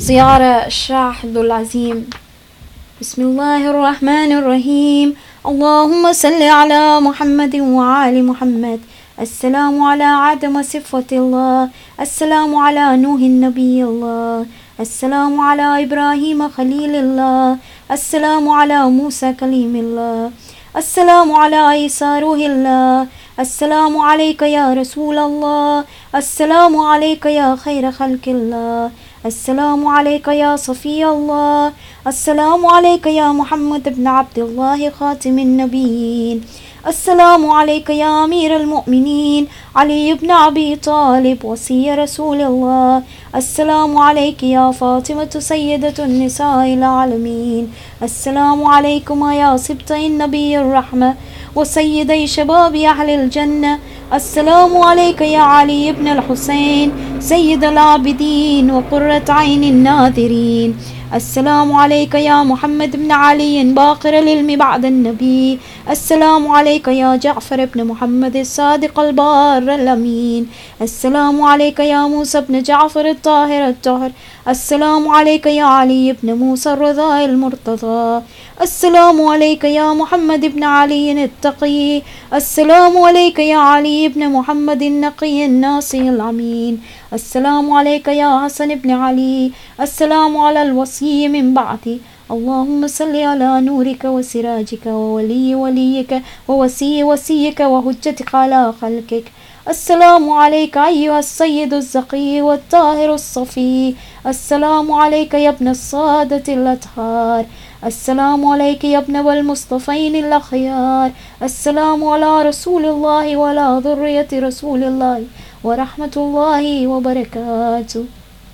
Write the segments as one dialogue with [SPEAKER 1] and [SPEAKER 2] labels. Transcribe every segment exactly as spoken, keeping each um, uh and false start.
[SPEAKER 1] زيارة الشاحذ العظيم. بسم الله الرحمن الرحيم. اللهم صل على محمد وعلى محمد. السلام على عدم صفة الله. السلام على نوح النبي الله. السلام على إبراهيم خليل الله. السلام على موسى كليم الله. السلام على عيسى روح الله. السلام عليك يا رسول الله. السلام عليك يا خير خلق الله. السلام عليك يا صفي الله. السلام عليك يا محمد بن عبد الله خاتم النبيين. السلام عليك يا أمير المؤمنين علي بن أبي طالب وصي رسول الله. السلام عليك يا فاطمة سيدة النساء العالمين. السلام عليكما يا سبطي النبي الرحمة وسيدي شباب أهل الجنة. السلام عليك يا علي بن الحسين سيد العابدين وقرة عين الناظرين. السلام عليك يا محمد بن علي باقر العلم بعد النبي. السلام عليك يا جعفر بن محمد الصادق البار الأمين. السلام عليك يا موسى بن جعفر الطاهر الطهر. السلام عليك يا علي بن موسى الرضا المرتضى. السلام عليك يا محمد بن علي التقي. السلام عليك يا علي بن محمد النقي الناصي الأمين. السلام عليك يا حسن بن علي. السلام على الوصي من بعدي. اللهم صل على نورك وسراجك وولي وليك ووسي وسيك وحجتك على خلقك. السلام عليك أيها السيد الزكي والطاهر الصفي. السلام عليك يا ابن السادة الأطهار. السلام عليك يا ابن والمصطفين الأخيار. السلام على رسول الله وعلى ذرية رسول الله ورحمة الله وبركاته.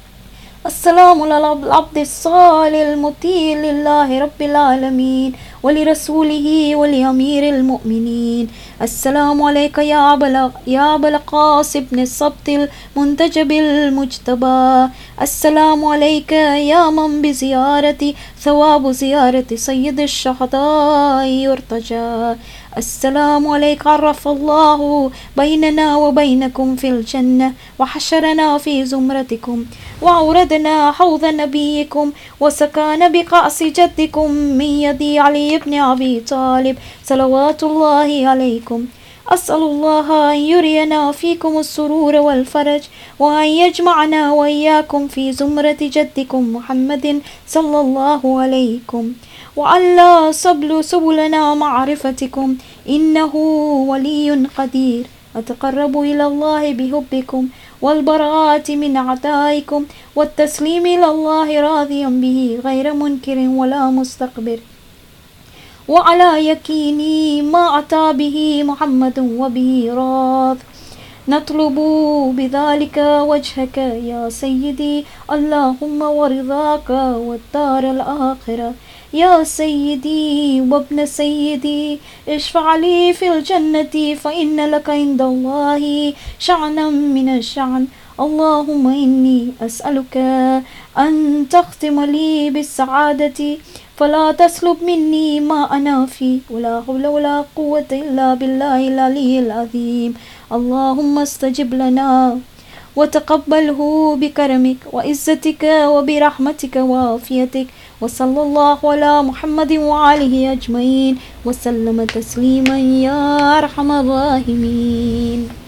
[SPEAKER 1] السلام على العبد الصالح المطيع لله رب العالمين ولرسوله ولأمير المؤمنين. السلام عليك يا أبا يا أبا القاسم بن السبط المنتجب المجتبى. السلام عليك يا من بزيارة ثواب زيارة سيد الشهداء يرتجى. السلام عليك عرف الله بيننا وبينكم في الجنة وحشرنا في زمرتكم وأوردنا حوض نبيكم وسكان بقعس جدكم من يد علي بن أبي طالب صلوات الله عليكم. أسأل الله أن يرينا فيكم السرور والفرج وأن يجمعنا وإياكم في زمرة جدكم محمد صلى الله عليكم وأن لا سبل سبلنا معرفتكم إنه ولي قدير. أتقرب إلى الله بحبكم والبراءة من أعدائكم والتسليم إلى الله راضيا به غير منكر ولا مستكبر وعلى يقيني ما أتى به محمد وبه راض. نطلب بذلك وجهك يا سيدي اللهم ورضاك والدار الآخرة. يا سيدي وابن سيدي اشفع لي في الجنة فإن لك عند الله شأنا من الشأن. اللهم إني أسألك أن تختم لي بالسعادة فلا تسلب مني ما أنا فيه ولا حول ولا قوة إلا بالله العلي العظيم. اللهم استجب لنا وتقبله بكرمك وعزتك وبرحمتك وعافيتك. وصلى الله على محمد وآله أجمعين وسلم تسليما يا أرحم الراحمين.